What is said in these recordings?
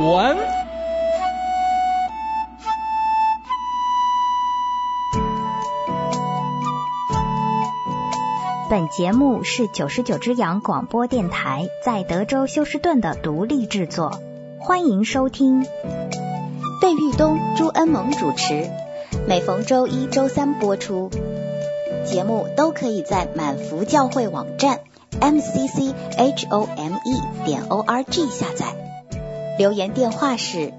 完。 本节目是99只羊广播电台在德州休斯顿的独立制作，欢迎收听。 费玉东、朱恩萌主持，每逢周一、周三播出。节目都可以在满福教会网站 mcchome.org 下载。留言电话是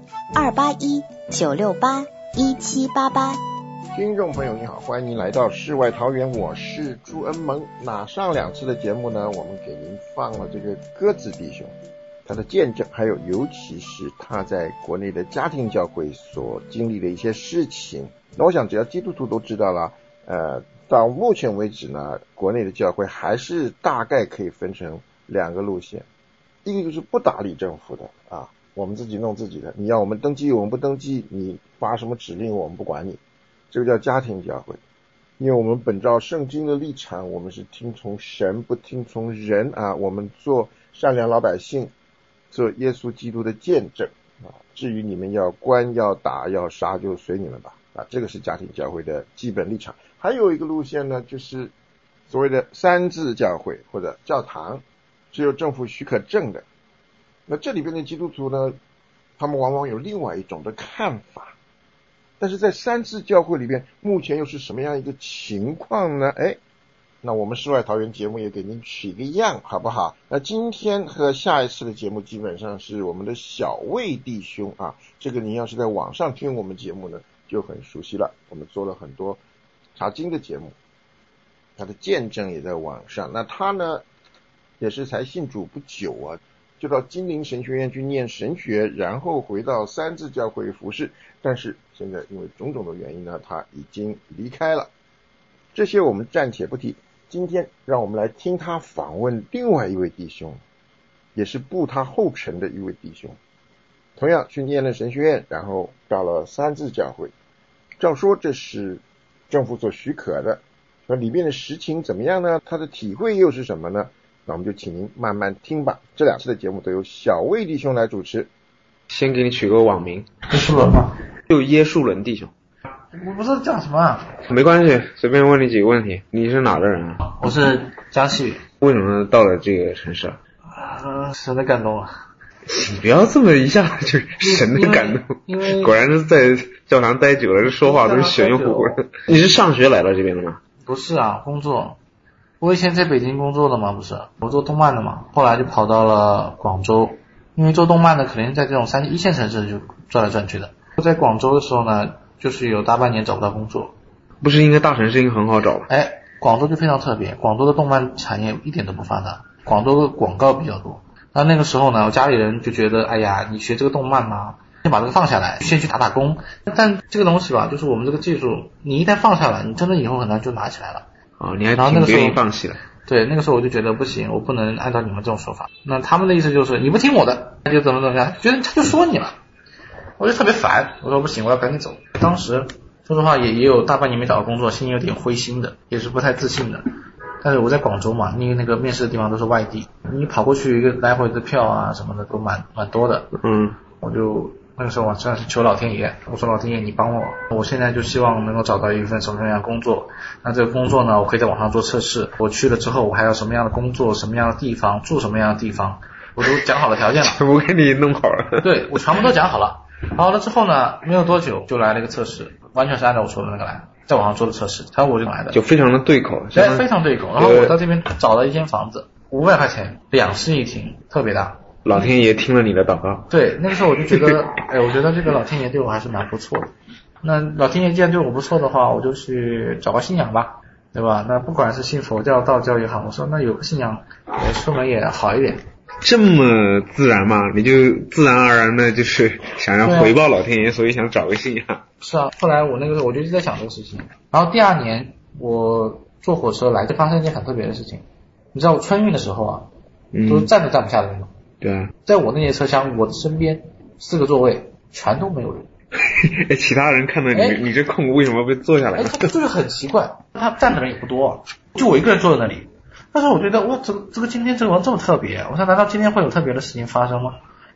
281-968-1788。 听众朋友你好，欢迎您来到世外桃源，我是朱恩萌。那上两次的节目呢，我们给您放了这个鸽子弟兄他的见证，还有尤其是他在国内的家庭教会所经历的一些事情。那我想只要基督徒都知道了，到目前为止呢，国内的教会还是大概可以分成两个路线，一个就是不搭理政府的啊，我们自己弄自己的，你要我们登记我们不登记，你发什么指令我们不管你，这个叫家庭教会。因为我们本照圣经的立场，我们是听从神不听从人啊，我们做善良老百姓，做耶稣基督的见证啊。至于你们要关要打要杀就随你们吧啊，这个是家庭教会的基本立场。还有一个路线呢，就是所谓的三自教会或者教堂，只有政府许可证的。那这里边的基督徒呢，他们往往有另外一种的看法。但是在三自教会里边，目前又是什么样一个情况呢？那我们世外桃源节目也给您取一个样，好不好？那今天和下一次的节目基本上是我们的小魏弟兄啊，这个您要是在网上听我们节目呢，就很熟悉了。我们做了很多查经的节目，他的见证也在网上。那他呢，也是才信主不久啊，就到金陵神学院去念神学，然后回到三自教会服侍。但是现在因为种种的原因呢，他已经离开了。这些我们暂且不提。今天让我们来听他访问另外一位弟兄，也是步他后尘的一位弟兄，同样去念了神学院，然后到了三自教会。照说这是政府所许可的，那里面的实情怎么样呢？他的体会又是什么呢？那我们就请您慢慢听吧。这两次的节目都由小魏弟兄来主持。 先给你取个网名， 耶稣伦吗？ 就耶稣伦弟兄。 我不知道讲什么啊。 没关系，随便问你几个问题。你是哪的人啊？ 我是江西。 为什么到了这个城市啊？ 神的感动了。 你不要这么一下就神的感动， 因为果然是在教堂待久了，这说话都是玄乎乎的。你是上学来到这边的吗？ 不是啊，工作。我以前在北京工作的嘛，不是，我做动漫的嘛，后来就跑到了广州，因为做动漫的肯定在这种一线城市就转来转去的。在广州的时候呢，就是有大半年找不到工作。 不是应该大城市应该很好找吗？ 广州就非常特别，广州的动漫产业一点都不发达，广州的广告比较多。那个时候呢，我家里人就觉得，哎呀，你学这个动漫嘛，先把这个放下来，先去打工。但这个东西吧，就是我们这个技术，你一旦放下来，你真的以后很难就拿起来了。 你还挺不愿意放弃的。 对，那个时候我就觉得不行，我不能按照你们这种说法。那他们的意思就是你不听我的，那就怎么样，觉得他就说你了，我就特别烦。我说不行，我要赶紧走。当时说实话也有大半年没找到工作，心里有点灰心的，也是不太自信的。但是我在广州嘛，因为那个面试的地方都是外地，你跑过去一个来回的票啊什么的都蛮多的。我就那个时候我真的是求老天爷，我说老天爷你帮我现在就希望能够找到一份什么样的工作。那这个工作呢，我可以在网上做测试，我去了之后我还要什么样的工作，什么样的地方，住什么样的地方，我都讲好了条件了。 我给你弄好了。 对，我全部都讲好了。好了之后呢，没有多久就来了一个测试，完全是按照我说的那个来，在网上做的测试，然后我就来的， 就非常的对口。 对，非常对口。然后我到这边找了一间房子，500块钱，2室1厅，特别大。 老天爷听了你的祷告。 对，那个时候我就觉得我觉得这个老天爷对我还是蛮不错的。那老天爷既然对我不错的话，我就去找个信仰吧，对吧？那不管是信佛教道教也好，我说那有个信仰出门也好一点。 这么自然吗？你就自然而然的就是想要回报老天爷，所以想找个信仰。 是啊，后来我那个时候我就一直在想这个事情。然后第2年我坐火车来，就发生一件很特别的事情。你知道我春运的时候啊，都是站都站不下的那种。 对， 在我那节车厢，我的身边4个座位全都没有人。 其他人看到你这空为什么被坐下来？ 他就是很奇怪，他站的人也不多，就我一个人坐在那里。但是我觉得哇，这个今天这个这么特别，我说难道今天会有特别的事情发生吗？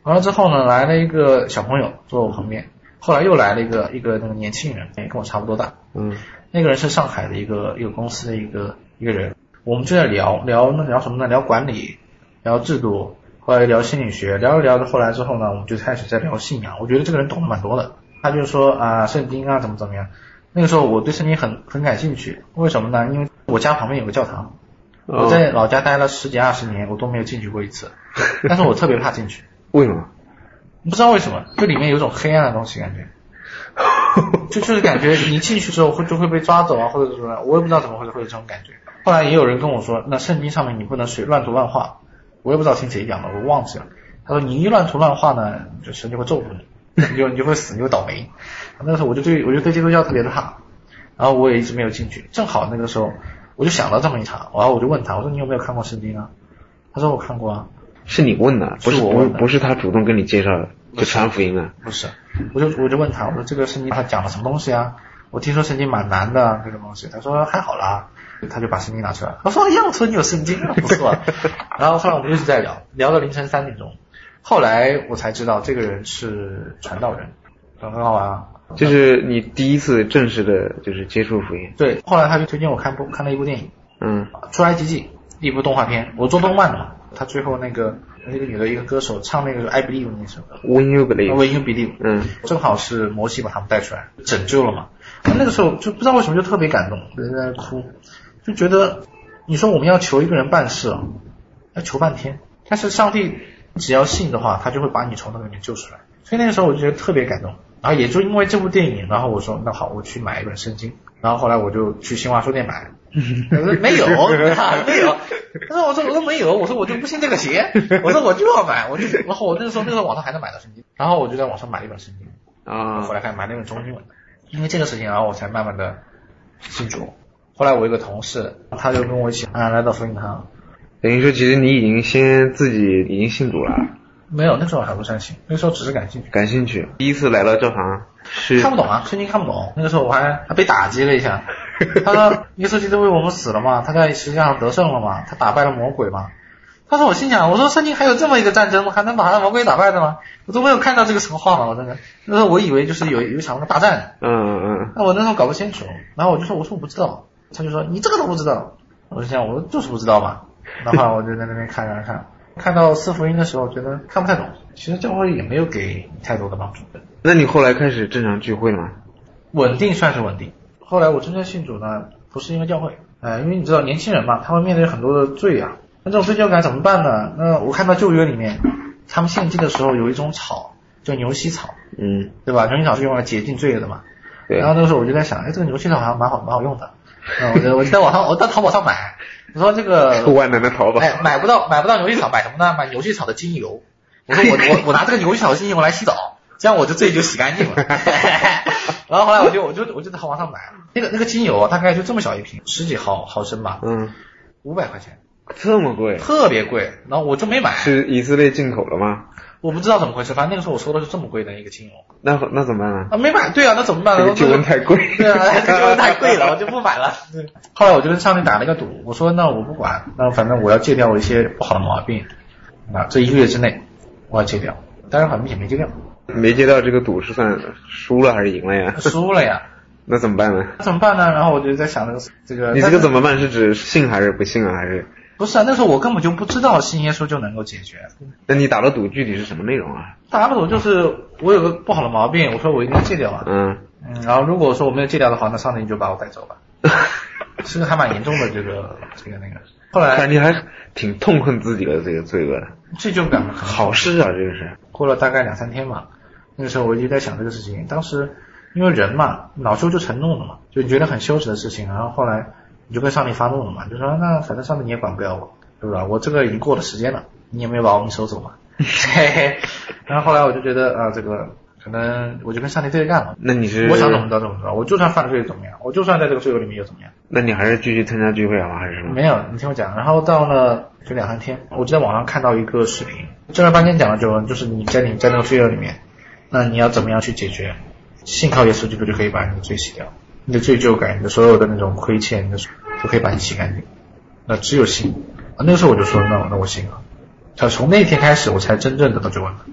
完了之后呢，来了一个小朋友坐我旁边，后来又来了一个那个年轻人，也跟我差不多大。那个人是上海的一个公司的一个人，我们就在聊什么呢？聊管理，聊制度，后来聊心理学，聊着聊着，后来之后呢，我们就开始在聊信仰。我觉得这个人懂得蛮多的，他就说啊，圣经啊怎么样。那个时候我对圣经很感兴趣，为什么呢？因为我家旁边有个教堂，我在老家待了10几20年，我都没有进去过一次，但是我特别怕进去。 为什么？ 不知道为什么，就里面有种黑暗的东西感觉。就是感觉你进去之后就会被抓走啊，或者是什么，我也不知道怎么会有这种感觉。后来也有人跟我说，那圣经上面你不能乱涂乱画，我也不知道听谁讲的，我忘记了。他说你一乱涂乱画呢，就神就会咒诅你，你就会死，你会倒霉。那个时候我就对基督教特别的怕，然后我也一直没有进去。正好那个时候我就想到这么一场，然后我就问他，我说你有没有看过圣经啊？他说我看过啊。 是你问的， 是我问的， 不是他主动跟你介绍的，就传福音了。 不是，我就问他，我说这个圣经他讲了什么东西啊？我听说圣经蛮难的这个东西。他说还好啦，他就把圣经拿出来。我说样子你有圣经啊，不错。然后后来我们一直在聊到凌晨3点钟。后来我才知道这个人是传道人，很好玩啊。 就是你第一次正式的就是接触福音。 对，后来他就推荐我看了一部电影，出埃及记，一部动画片。我做动漫的嘛，他最后那个女的一个歌手唱那个 I Believe 那首歌 When You Believe， 正好是摩西把他们带出来拯救了嘛。那个时候就不知道为什么就特别感动，在那哭，就觉得你说我们要求一个人办事要求半天，但是上帝只要信的话，他就会把你从那个里面救出来。所以那个时候我就觉得特别感动。然后也就因为这部电影，然后我说那好，我去买一本圣经。然后后来我就去新华书店买，没有，没有。但是我说没有，我说我就不信这个邪，我说我就要买，然后我那个时候网上还能买到圣经，然后我就在网上买了一本圣经啊，后来看买那本中英文的，因为这个事情，然后我才慢慢的信主。后来我有一个同事，他就跟我一起来到福音堂。 等于说其实你已经自己已经信主了。 没有，那时候还不算信，那时候只是感兴趣。 第一次来到教堂是看不懂啊，圣经看不懂。那个时候我还被打击了一下。他说耶稣基督为我们死了嘛，他在十字架上得胜了嘛，他打败了魔鬼嘛。他说我心想，我说圣经还有这么一个战争吗？还能把魔鬼打败的吗？我都没有看到这个神话嘛，我真的。那时候我以为就是有一场大战。那我那时候搞不清楚，然后我说我不知道。他就说你这个都不知道。我就想我就是不知道嘛。然后我就在那边看到四福音的时候，觉得看不太懂。其实教会也没有给太多的帮助。 那你后来开始正常聚会了吗？ 稳定算是稳定。后来我真正信主呢，不是因为教会，因为你知道年轻人嘛，他会面对很多的罪啊。那这种罪疚感怎么办呢？那我看到旧约里面，他们献祭的时候有一种草叫牛膝草，对吧？牛膝草是用来洁净罪的嘛。对。然后那个时候我就在想，这个牛膝草好像蛮好用的。我在淘宝上买。我说这个万能的淘宝， 买不到牛膝草，买什么呢？买牛膝草的精油。我说我拿这个牛膝草的精油来洗澡，这样我罪就洗干净了。然后后来我就在淘宝上买那个精油大概就这么小一瓶，10几毫升吧，500块钱， 这么贵， 特别贵。然后我就没买。 是以色列进口的吗？ 我不知道怎么回事，反正那个时候我收的是这么贵的一个精油。 那怎么办呢？ 没买。对啊，那怎么办呢？ 这个救恩太贵。 对啊，这个救恩太贵了，我就不买了。后来我就跟上帝打了一个赌，我说那我不管，那反正我要戒掉我一些不好的毛病，这1个月之内我要戒掉。当然好像也没戒掉。 没戒掉，这个赌是算输了还是赢了呀？ 输了呀。 那怎么办呢？ 然后我就在想这个。 你这个怎么办？是指信还是不信啊？还是？ 不是啊，那时候我根本就不知道信耶稣就能够解决。 那你打的赌具体是什么内容啊？ 打的赌就是我有个不好的毛病，我说我一定要戒掉啊。然后如果说我没有戒掉的话，那上帝就把我带走吧。是个还蛮严重的这个那个。后来你还挺痛恨自己的这个罪恶的。 罪疚感好事啊，这个是。 过了大概2-3天嘛，那个时候我一直在想这个事情。当时因为人嘛，恼羞就成怒了嘛，就你觉得很羞耻的事情，然后后来你就跟上帝发怒了嘛，就说那反正上帝你也管不了我，对吧？我这个已经过了时间了，你也没有把我们收走嘛。然后后来我就觉得这个可能我就跟上帝对着干了。 那你是我想怎么着，我就算犯了罪怎么样，我就算在这个罪恶里面又怎么样？ 那你还是继续参加聚会啊，还是什么？ 没有，你听我讲。然后到了就2-3天，我就在网上看到一个视频，正儿八经讲的就是你在那个罪恶里面，那你要怎么样去解决？信靠耶稣基督就可以把你的罪洗掉，你的罪疚感，你的所有的那种亏欠，都可以把你洗干净。那只有信。那个时候我就说那我信了。从那一天开始，我才真正得到救恩。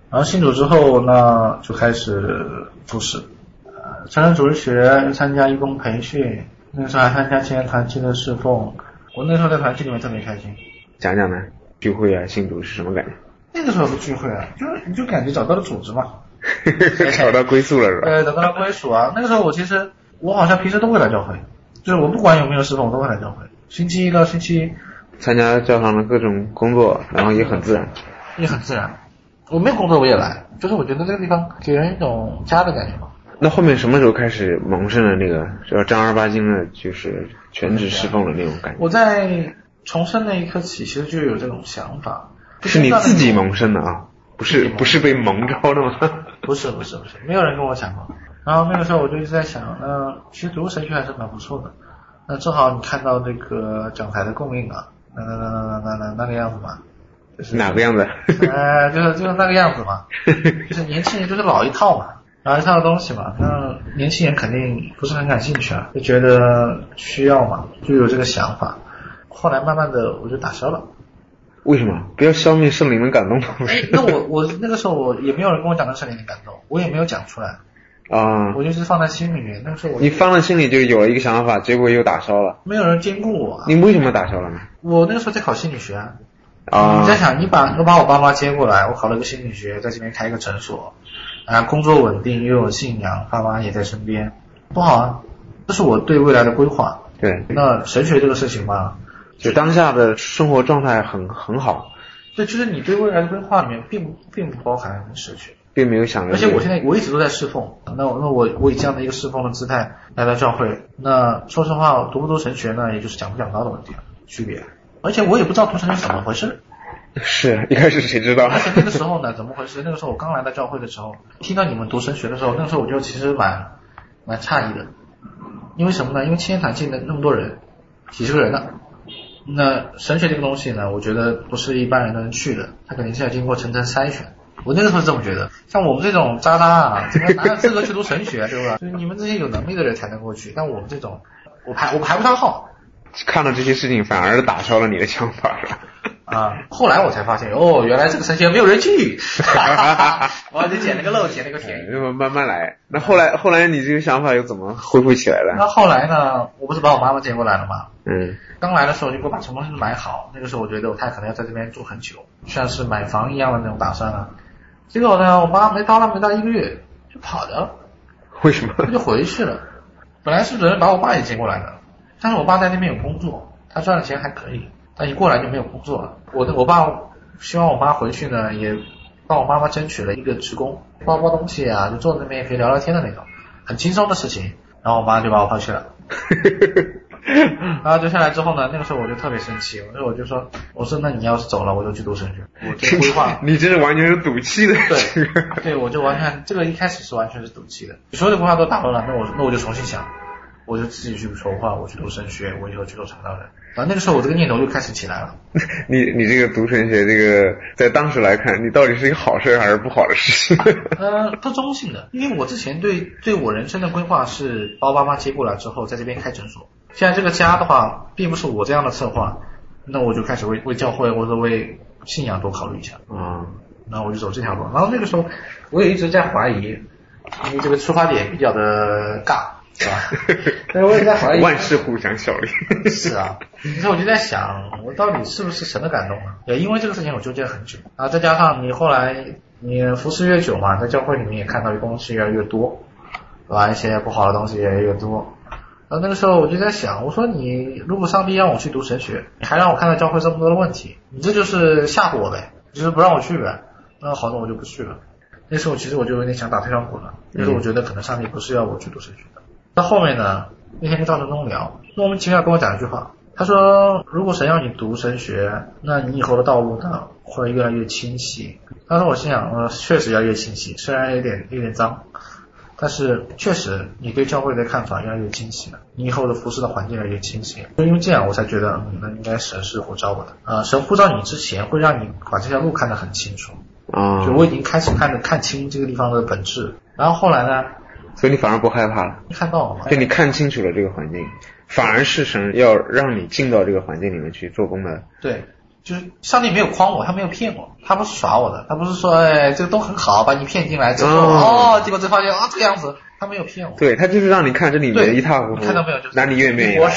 然后信主之后呢，就开始服侍，成人主日学，参加义工培训，那个时候还参加青年团契的侍奉。我那时候在团契里面特别开心。 讲讲呢，聚会啊，信主是什么感觉？ 那个时候的聚会啊，就是你就感觉找到了组织嘛， 找到归宿了是吧？ 找到了归属啊。那个时候我好像平时都会来教会，就是我不管有没有侍奉，我都会来教会。星期一到星期一参加教堂的各种工作，然后也很自然。 我没有工作我也来，就是我觉得这个地方给人一种家的感觉嘛。 那后面什么时候开始萌生了那个要正儿八经的，就是全职侍奉的那种感觉？ 我在重生那一刻起，其实就有这种想法。 是你自己萌生的啊？不是被蒙着的吗？ 不是，没有人跟我讲过。然后那个时候我就一直在想，其实读神学还是蛮不错的。那正好你看到那个讲台的供应啊，那个样子嘛。就是哪个样子？ 就是那个样子嘛。就是年轻人就是老一套嘛，老一套的东西嘛。那年轻人肯定不是很感兴趣啊，就觉得需要嘛，就有这个想法。后来慢慢的我就打消了。 为什么？不要消灭圣灵的感动吗？ 那我那个时候我也没有人跟我讲到圣灵的感动，我也没有讲出来啊， 我就是放在心里面。那个时候你放在心里就有了一个想法，结果又打消了。 没有人兼顾我。 你为什么打消了呢？ 我那个时候在考心理学啊。你在想，你把我爸妈接过来，我考了个心理学，在这边开一个诊所，工作稳定又有信仰，爸妈也在身边，多好啊！这是我对未来的规划。 对。 那神学这个事情嘛， 就当下的生活状态很好。 对，就是你对未来的规划里面并不包含神学， 并没有想着。 而且我一直都在侍奉，那我以这样的一个侍奉的姿态来到教会，那说实话，读不读神学呢，也就是讲不讲道的问题区别。而且我也不知道读神学怎么回事。 是，一开始谁知道？ 而且那个时候呢，怎么回事？那个时候我刚来到教会的时候，听到你们读神学的时候，那个时候我就其实蛮诧异的。因为什么呢？因为青年团进的那么多人，几十个人呢。那神学这个东西呢，我觉得不是一般人都能去的，它肯定是要经过层层筛选。我那个时候是这么觉得，像我们这种渣渣啊，怎么哪有资格去读神学，对吧？就是你们这些有能力的人才能过去，但我们这种，我排不上号。 看到这些事情反而打消了你的想法了。 后来我才发现，原来这个神学没有人去，我就捡了个漏，捡了个便宜。 慢慢来。那后来你这个想法又怎么恢复起来了？ 那后来呢？我不是把我妈妈接过来了吗？刚来的时候就给我把什么东西买好，那个时候我觉得我太可能要在这边住很久，像是买房一样的那种打算啊。结果呢，我妈没到1个月就跑掉了。 为什么？ 她就回去了。本来是准备把我爸也接过来的，但是我爸在那边有工作，他赚的钱还可以，但一过来就没有工作了。我爸希望我妈回去呢，也帮我妈妈争取了一个职工，包东西啊，就坐在那边也可以聊聊天的那种，很轻松的事情。然后我妈就把我抛弃了。然后就下来之后呢，那个时候我就特别生气，我说那你要是走了，我就去读神学，我就规划。 你这是完全是赌气的。 对，我就完全这个一开始是完全是赌气的，所有的规划都打乱了，那我就重新想，我就自己去筹划，我去读神学，我以后去做传道人。反正那个时候我这个念头就开始起来了。 你这个读神学，这个在当时来看，你到底是一个好事还是不好的事情？ 都中性的，因为我之前对我人生的规划是把我爸妈接过来之后，在这边开诊所。现在这个家的话，并不是我这样的策划，那我就开始为教会或者为信仰多考虑一下。然后我就走这条路。然后那个时候我也一直在怀疑，因为这个出发点比较的尬。是吧？但是我也在怀疑， 万事互相效力。 是啊，所以我就在想，我到底是不是神的感动呢？也因为这个事情我纠结很久啊，再加上你后来你服侍越久嘛，在教会里面也看到的东西越来越多，对吧？一些不好的东西也越多。那个时候我就在想，我说你如果上帝让我去读神学，你还让我看到教会这么多的问题，你这就是吓唬我呗，就是不让我去呗。那好的，我就不去了。那时候其实我就有点想打退堂鼓了，因为我觉得可能上帝不是要我去读神学的。到后面呢，那天跟赵成忠聊，莫名其妙跟我讲一句话，他说如果神要你读神学，那你以后的道路呢会越来越清晰。当时我心想，确实要越清晰，虽然有点脏，但是确实你对教会的看法越来越清晰了，你以后的服侍的环境越来越清晰了。因为这样我才觉得那应该神是呼召我的神呼召你之前会让你把这条路看得很清楚就我已经开始看清这个地方的本质。然后后来呢， 所以你反而不害怕了， 看到了吗？ 对，你看清楚了这个环境，反而是神要让你进到这个环境里面去做工的。 对， 就是上帝没有诓我，他没有骗我，他不是耍我的，他不是说这个都很好把你骗进来之后结果才发现这个样子，他没有骗我。 对，他就是让你看这里面一塌糊涂， 你看到没有？就是那你愿不愿意？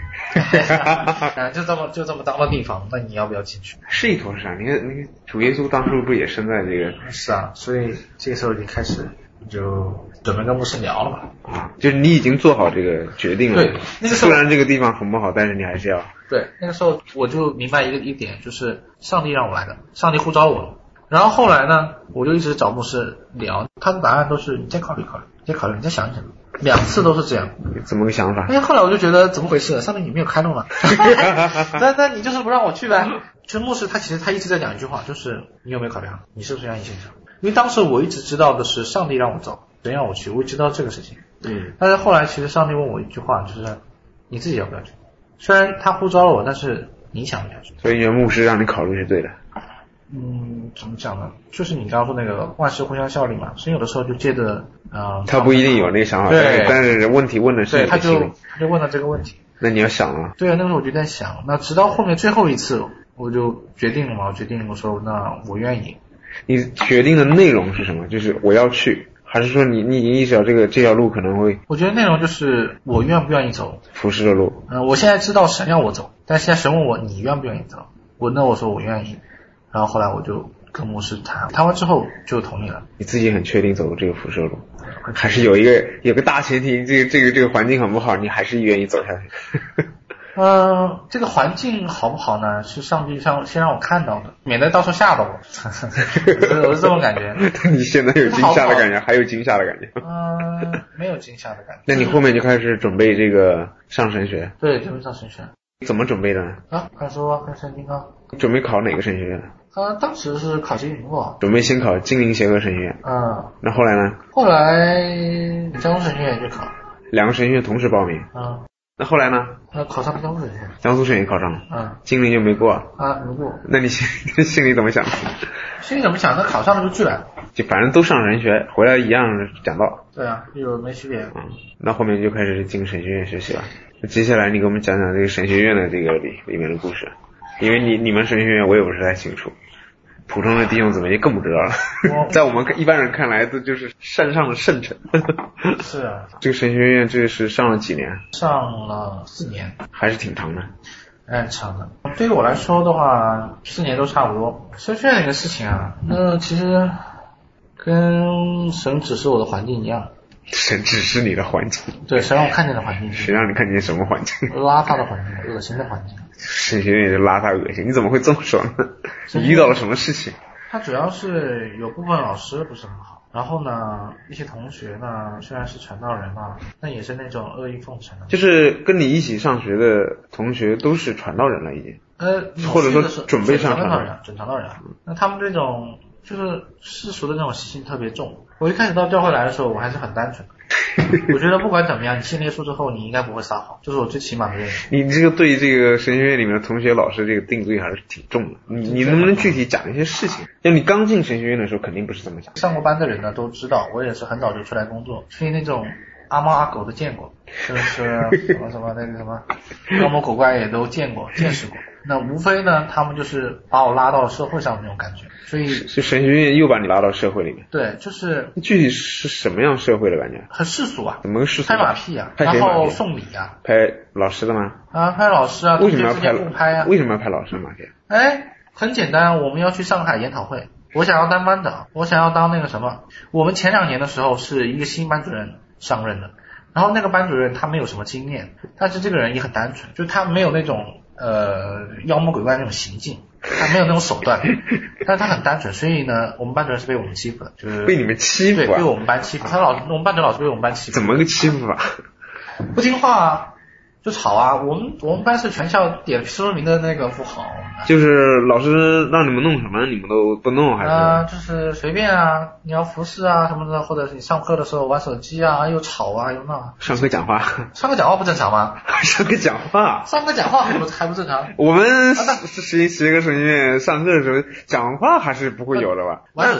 就这么当的地方，那你要不要进去？ 是一坨屎啊！你看主耶稣当初不也生在这个？ 是啊，所以这个时候已经开始就准备跟牧师聊了嘛。 就是你已经做好这个决定了。 对，那个时候虽然这个地方很不好，但是你还是要。 对，那个时候我就明白一点，就是上帝让我来的，上帝呼召我了。然后后来呢，我就一直找牧师聊，他的答案都是你再考虑考虑，你再想一想。2次都是这样。 怎么个想法？ 后来我就觉得怎么回事？上帝你没有开路吗？那你就是不让我去呗。就牧师他其实他一直在讲一句话，就是你有没有考虑好，你是不是愿意信上？因为当时我一直知道的是上帝让我走，神让我去，我也知道这个事情。但是后来其实上帝问我一句话，就是你自己要不要去？虽然他呼召了我，但是你想不想去？ 所以牧师让你考虑是对的。 怎么讲呢？就是你刚刚说那个万事互相效力嘛，所以有的时候就借着他不一定有那个想法，但是问题问的是你的心里。 他就问了这个问题。 那你要想了。 对啊，那个时候我就在想，那直到后面最后一次，我就决定了嘛，我说那我愿意。 你决定的内容是什么？就是我要去，还是说你已经意识到这条路可能会？ 我觉得内容就是我愿不愿意走服侍的路。 我现在知道神要我走，但现在神问我你愿不愿意走，我说我愿意。然后后来我就跟牧师谈完之后就同意了。你自己很确定走这个辐射路，还是有个大前提，这个环境很不好，你还是愿意走下去？ 这个环境好不好呢？是上帝先让我看到的，免得到时候吓到我。我是这么感觉。 你现在有惊吓的感觉，还有惊吓的感觉？ 没有惊吓的感觉。 那你后面就开始准备这个上神学？ 对，准备上神学。 怎么准备的呢？ 看书啊，看圣经啊。 准备考哪个神学院？ 当时是考金陵吧。 准备先考金陵协和神学院。那后来呢？ 后来江苏神学院也去考。 2个神学院同时报名。那后来呢？ 考上江苏神学院。 江苏神学院考上了。金陵就没过。 没过。 那你心里怎么想？ 心里怎么想？那考上了就去了。 就反正都上神学，回来一样讲道。 对啊，有没区别。 那后面就开始进神学院学习了。那接下来你给我们讲讲这个神学院的这个里面的故事。因为你们神学院我也不是太清楚，普通的弟兄姊妹就更不知道了。在我们一般人看来，这就是山上的圣城。 是啊。这个神学院这是上了几年？ 上了4年。还是挺长的。 长的。对于我来说的话，4年都差不多。神学院这个事情啊，那其实跟神指示我的环境一样。 神指示你的环境？ 对，神让我看见的环境。 谁让你看见什么环境？ 邋遢的环境，恶心的环境。 神学院也是邋遢恶心，你怎么会这么说呢？你遇到了什么事情？ 他主要是有部分老师不是很好，然后呢，一些同学呢，虽然是传道人嘛，那也是那种阿谀奉承的。 就是跟你一起上学的同学都是传道人了，已经。或者说准备上传道人， 准传道人。那他们这种就是世俗的那种习性特别重。我一开始到教会来的时候，我还是很单纯的。我觉得不管怎么样，你信耶稣之后，你应该不会撒谎，这是我最起码的认识。 你这个对这个神学院里面的同学老师这个定罪还是挺重的。你能不能具体讲一些事情？就你刚进神学院的时候，肯定不是这么想。 上过班的人呢都知道，我也是很早就出来工作，所以那种阿猫阿狗都见过，就是什么那个什么妖魔鬼怪也都见识过。那无非呢，他们就是把我拉到了社会上的那种感觉，所以是神学院又把你拉到社会里面。 对，就是具体是什么样社会的感觉？ 很世俗啊， 怎么个世俗？ 拍马屁啊，然后送礼啊。 拍老师的吗？ 拍老师啊。 为什么要拍啊？ 为什么要拍老师的马屁？ 很简单，我们要去上海研讨会，我想要当班长，我想要当那个什么。我们前2年的时候是一个新班主任上任的，然后那个班主任他没有什么经验，但是这个人也很单纯，就他没有那种妖魔鬼怪那种行径，他没有那种手段，但是他很单纯，所以呢，我们班主任是被我们欺负的，就是被你们欺负啊？ 对，被我们班欺负。我们班主任老师被我们班欺负。 怎么个欺负法？ 不听话啊，就吵啊。我们班是全校点出名的那个富豪。 就是老师让你们弄什么，你们都不弄还是？ 就是随便啊，你要服侍啊什么的，或者是你上课的时候玩手机啊，又吵啊又闹。 上课讲话不正常吗？ 上课讲话还不正常？ 我们学个神学院上课的时候讲话还是不会有的吧？ 玩手机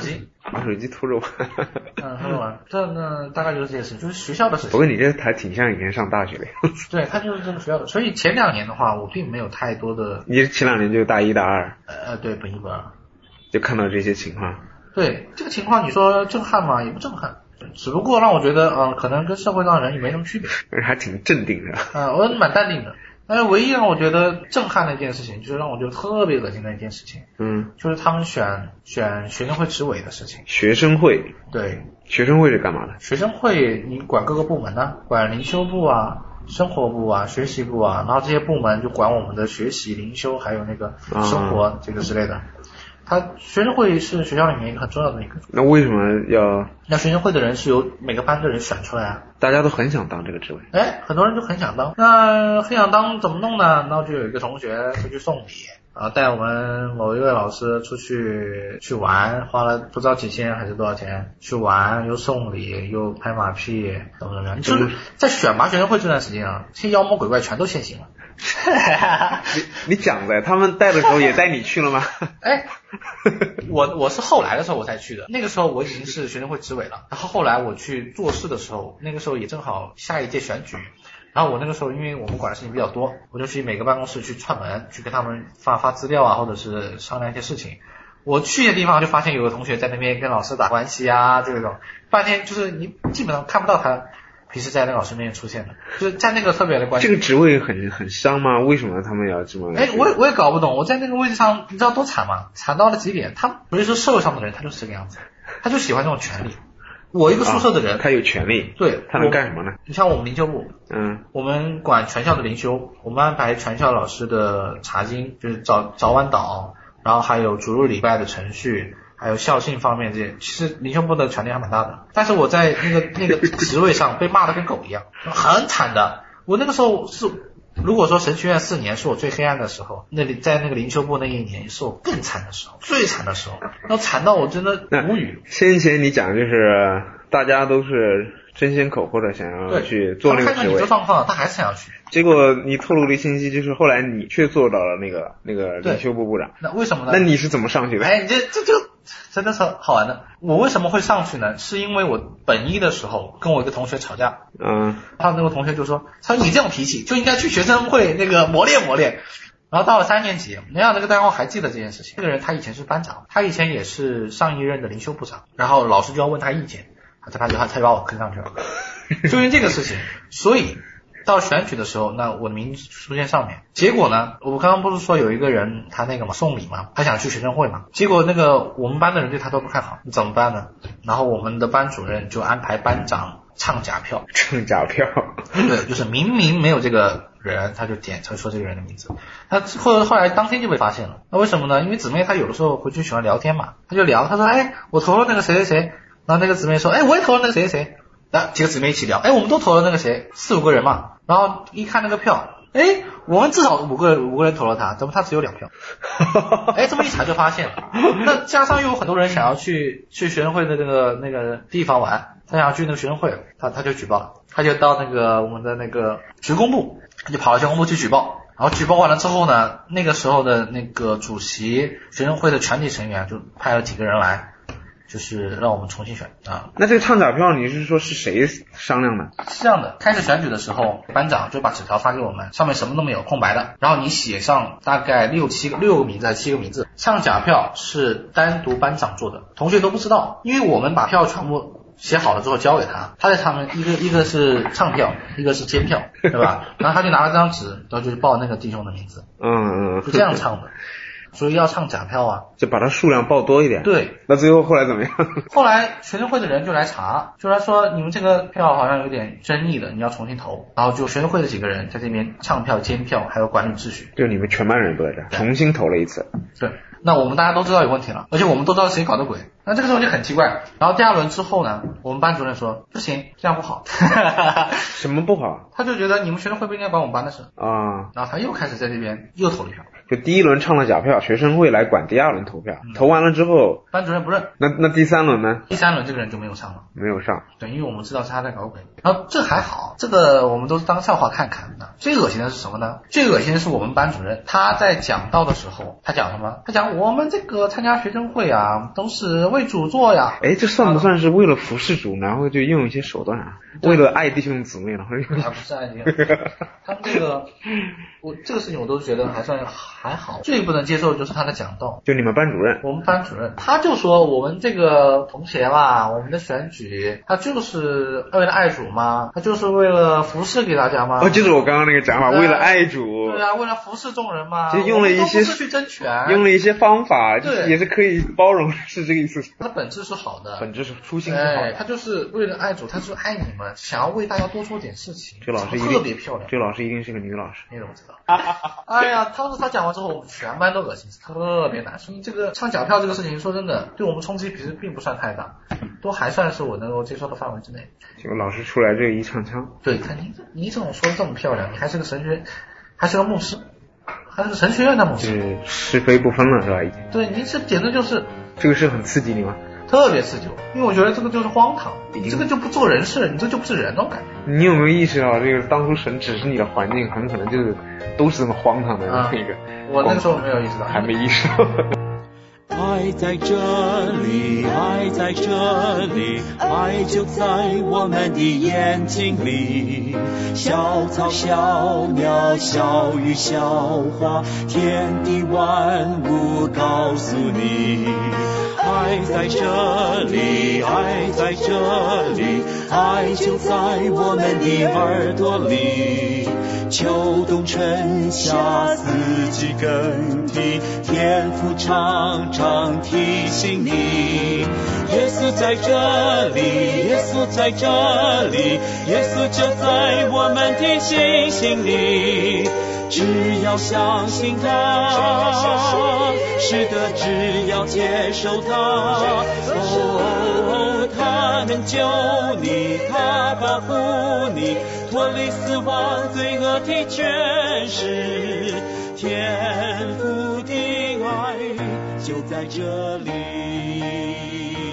玩手机偷着玩。 偷着玩，这呢大概就是这些事情，就是学校的事情。 不过你这还挺像以前上大学的样子。 对，他就是这个学校的，所以前2年的话，我并没有太多的。 你前2年就大1大2。 对，本一本二。 就看到这些情况。 对这个情况，你说震撼吗？也不震撼，只不过让我觉得，可能跟社会上的人也没什么区别。 还挺镇定的。 我蛮淡定的。但是唯一让我觉得震撼的一件事情，就是让我觉得特别恶心的一件事情，就是他们选学生会执委的事情。 学生会？ 对。 学生会是干嘛的？ 学生会你管各个部门呢，管灵修部啊、生活部啊、学习部啊，然后这些部门就管我们的学习、灵修还有那个生活这个之类的。学生会是学校里面一个很重要的一个。 那为什么要？ 那学生会的人是由每个班的人选出来啊。 大家都很想当这个职位。 很多人就很想当。那很想当怎么弄呢？然后就有一个同学出去送礼，然后带我们某一位老师出去玩，花了不知道几千还是多少钱去玩，又送礼又拍马屁，怎么样？就是在选拔学生会这段时间啊，这些妖魔鬼怪全都现形了。 你讲的，他们带的时候也带你去了吗？ 我是后来的时候我才去的，那个时候我已经是学生会执委了，然后后来我去做事的时候，那个时候也正好下一届选举，然后我那个时候因为我们管的事情比较多，我就去每个办公室去串门，去跟他们发资料啊，或者是商量一些事情。我去的地方就发现有个同学在那边跟老师打关系啊，这种半天就是你基本上看不到他平时在那个老师面前出现的，就是在那个特别的关系。 这个职位很伤吗？为什么他们要这么？ 我也搞不懂。我在那个位置上，你知道多惨吗？惨到了极点。他不是说社会上的人，他就是这个样子，他就喜欢这种权利。我一个宿舍的人， 他有权利， 对， 他能干什么呢？ 你像我们灵修部，我们管全校的灵修，我们安排全校老师的查经，就是早晚祷，然后还有主日礼拜的程序。还有校庆方面这些，其实灵修部的权力还蛮大的，但是我在那个职位上被骂得跟狗一样，很惨的。我那个时候是，如果说神学院4年是我最黑暗的时候，在那个灵修部那1年是我更惨的时候，最惨的时候，然后惨到我真的无语。 先前你讲就是大家都是争先恐后的想要去做那个职位， 看看你这状况，他还是想要去。 结果你透露的信息就是后来你却做到了那个灵修部部长。 那为什么呢？ 那你是怎么上去的？ 你这真的是好玩的。我为什么会上去呢？是因为我本一的时候跟我一个同学吵架，他那个同学就说你这种脾气就应该去学生会那个磨练磨练。然后到了3年级，没想到那个大家还记得这件事情。这个人他以前是班长，他以前也是上一任的灵修部长，然后老师就要问他意见，他就把我坑上去了。就因为这个事情，所以到选举的时候，那我的名字出现上面。结果呢，我刚刚不是说有一个人他那个嘛送礼嘛，他想去学生会嘛，结果那个我们班的人对他都不看好，怎么办呢？然后我们的班主任就安排班长唱假票。 唱假票？ 对，就是明明没有这个人，他就说这个人的名字。他后来当天就被发现了。那为什么呢？因为姊妹她有的时候回去喜欢聊天嘛，他就聊，他说我投了那个谁谁谁，然后那个姊妹说我也投了那个谁谁谁。那几个姊妹一起聊，我们都投了那个谁，4、5个人嘛，然后一看那个票，我们至少5个人投了他，怎么他只有2票？这么一查就发现了。那加上又有很多人想要去学生会的那个地方玩，他想要去那个学生会，他就举报了，他就到那个我们的那个学工部，就跑到学工部去举报。然后举报完了之后呢，那个时候的那个主席学生会的全体成员就派了几个人来，就是让我们重新选啊。 那这个唱假票你是说是谁商量的？ 是这样的，开始选举的时候，班长就把纸条发给我们，上面什么都没有，空白的，然后你写上大概6个名字还是7个名字。唱假票是单独班长做的，同学都不知道，因为我们把票全部写好了之后交给他，他在上面一个是唱票，一个是监票，对吧？然后他就拿了这张纸，然后就报那个弟兄的名字，就这样唱的。所以要唱假票啊， 就把它数量报多一点。 对， 那最后后来怎么样？ 后来学生会的人就来查，就来说你们这个票好像有点争议的，你要重新投。然后就学生会的几个人在这边唱票、监票，还有管理秩序。 就你们全班人都在这重新投了一次。 对，那我们大家都知道有问题了，而且我们都知道谁搞的鬼。那这个时候就很奇怪。然后第2轮之后呢，我们班主任说不行，这样不好。 什么不好？ 他就觉得你们学生会不应该管我们班的事啊。 然后他又开始在这边又投了一票。 就第1轮唱了假票，学生会来管第2轮投票，投完了之后班主任不认。 那第3轮呢？ 第3轮这个人就没有上了。 没有上。 对，因为我们知道是他在搞鬼。然后这还好，这个我们都是当笑话看看的。最恶心的是什么呢？最恶心的是我们班主任他在讲道的时候，他讲什么？他讲我们这个参加学生会啊，都是为主做呀。 哎，这算不算是为了服侍主，然后就用一些手段啊？为了爱弟兄姊妹，然后不是爱弟兄，他们这个，这个事情我都觉得还好。最不能接受的就是他的讲道， 就你们班主任， 我们班主任，他就说我们这个同学嘛，我们的选举，他就是为了爱主嘛，他就是为了服侍给大家嘛。 就是我刚刚那个讲法，为了爱主。 对啊，为了服侍众人嘛。 就用了一些， 不是去争权， 用了一些方法，就是也是可以包容，是这个意思。 他的本质是好的， 本质是初心是好的。 他就是为了爱主，他就是爱你们，想要为大家多做点事情。 这个老师特别漂亮。 这个老师一定是个女老师。 你怎么知道？哎呀，当时他讲完之后，我们全班都恶心，特别难受。这个唱讲票这个事情，说真的，对我们冲击其实并不算太大，都还算是我能够接受的范围之内。 结果老师出来这一唱腔， 对，看你怎么说这么漂亮，你还是个神学，还是个牧师，还是个神学院的牧师， 是非不分了是吧？已经。 对，你这简直就是这个是很刺激你吗？ 特别刺激我，因为我觉得这个就是荒唐，你这个就不做人事，你这就不是人那种感觉。 你有没有意识到，这个当初神指示你的环境，很可能就是都是这么荒唐的那个？ 我那个时候没有意识到， 还没意识到。 爱在这里，爱在这里，爱就在我们的眼睛里。小草、小鸟、小鱼、小花，天地万物告诉你。爱在这里，爱在这里，爱就在我们的耳朵里。秋冬春夏四季更替，天父常常提醒你。耶稣在这里，耶稣在这里，耶稣就在我们的心里。只要相信他，是的，只要接受他，他能救你，他保护你，脱离死亡罪恶的权势，天父的爱就在这里。